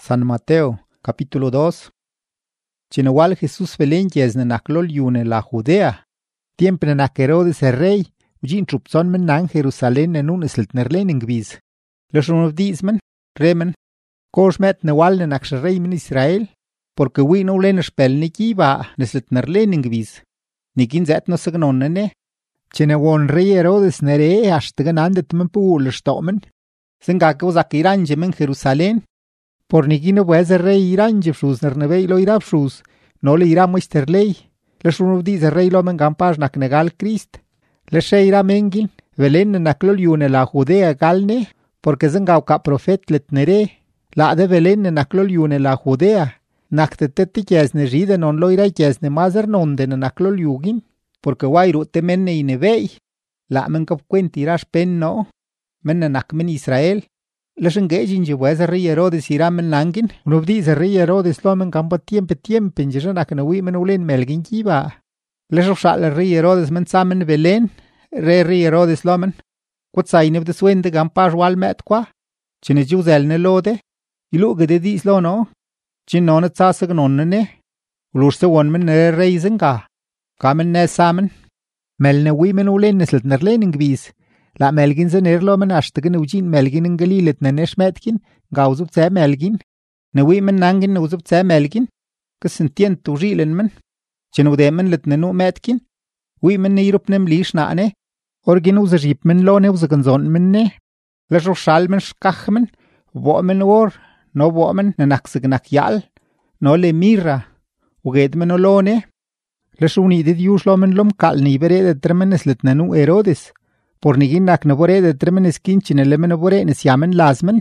San Mateo, capítulo 2. Chinawal Jesús Belén yezne naklol yune la Judea. Tiempre nak Herodes el rey, ujin trupson men nan Jerusalén en un esltnerlen ingviz. Los runobdizmen, remen, koshmet newal ne nak rey men Israel, porque wi no len spel ni kiva nesltnerlen ingviz. Nikin zet no sagnonne. Chinawon rey Herodes nere hashtagan andet men puul stomen. Sengake uzak iranje men Jerusalén. Por nigino buez rey iranje frus nernevei lo irab frus, no le ira muister ley. Les runubdiz rey lo men gampaj nak negal Christ. Les ira mengin, velen naklol yune la Judea galne, porque zengau ka profet letnere. La de velen naklol yune la Judea. Nak teteti jesne ride non lo ira jesne mazer nonde naklol yugin, porque wairu te menne inevei. La men kap kwent irash pen no, men nak men Israel. Les engagin je buez rey Herodes ira men langin, unubdiz rey Herodes lo men kampa tiempe nje nak na wi men ulen melgin kiba. Les roshal rey Herodes men samen Belén, rey Herodes lo men. Kwat saine de swende kampa wal met kwa. Chine juzel ne lode. Ilu gede dis lo no. Chin non tsa sagnon ne. Ulurse won men rey zenga. Kamen ne samen. Melne wi men ulen neslet nerlening bis. La melgin se nerlo men ashtagen ujin melgin in galilet ne neshmetkin, gauzub tse melgin. Ne wi men nangin ne uzub tse melgin, kasentien tujilen men. Chen ude men let ne nu metkin. Wi men ne irup nem lish na ne. Orgin uzajip men lo ne uzaganzon men ne. Les roshal men shkach men. Wo men or, no wo men ne naksagnak yal. No le mira. Uged men o lo ne. Les unidid yush lo men lom kal ni bere de tremen eslet ne nu Herodes. Por nigin nak nabore de tremen eskin chinele men nabore nesyamen lasmen.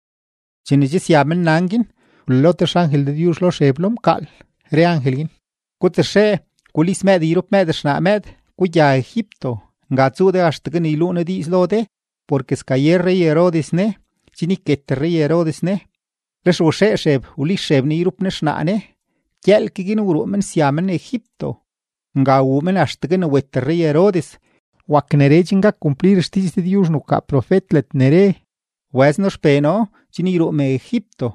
Chinejis yamen nangin, lotes ángel de Dios lo sheblom kal, re angelin. Kuteshe, kulis med irup med shna med, kuya Egipto, ngatsu de ashtagan ilune dis lode, porque skayer rey Herodes ne, chiniket rey Herodes ne. Resho sheb, ulis sheb ni irup ne shna ne, kiel kigin urumen syamen Egipto. Nga umen ashtagan wet rey Herodes, Waknere chinga cumplir stis de Dios no ka profet let nere. Wes no speno, chiniro me Egipto.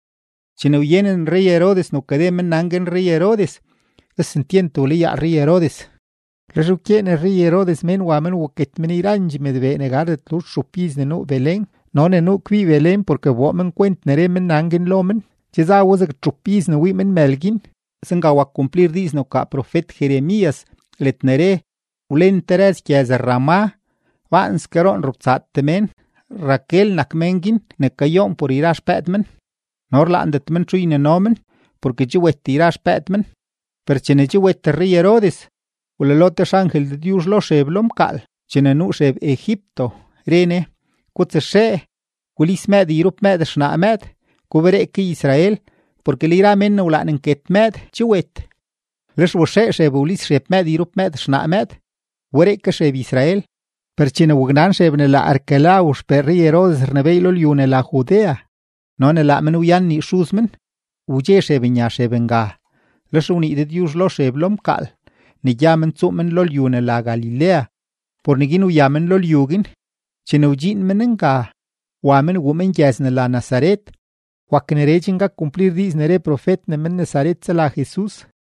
Chino yenen rey Herodes no kademen nangen rey Herodes. Sentiento lia rey Herodes. Resukiene rey Herodes men wamen waket men iranji medve negaret lus shopis de no Belén. No ne no qui Belén porque women kwent nere men nangen lomen. Cheza was a chopis no women melgin. Senga wak cumplir dis no ka profet Jeremías let nere. Ulen teres kiaz Ramá, vans keron rupzat temen, Raquel nakmengin, nekayon por irash petmen, nor landet men truine nomen, porque jiwet irash petmen, per chene jiwet rey Herodes, ulelotes ángel de Dios lo sheblom kal, chene nu sheb Egipto, rene, kutse she, kulis med irup med shna med, kubereki Israel, porque lira men ulanen ket med, jiwet. Les woshe sheb ulis sheb med irup med shna med, Wereka sheb Israel, per chine wugnan shebne la Arkelaush per rey Herodes rneveilo liune la Judea. Non la menuyan ni shuzmen, uje shebinya shebenga. Les uni de Dios lo sheblom kal, ni yamen tzumen lo liune la Galilea, por niginu yamen lo liugin, chine ujin menenga, wamen women yasne la Nazaret, waknere chinga cumplir dis nere profet nemen Nazaret la Jesús,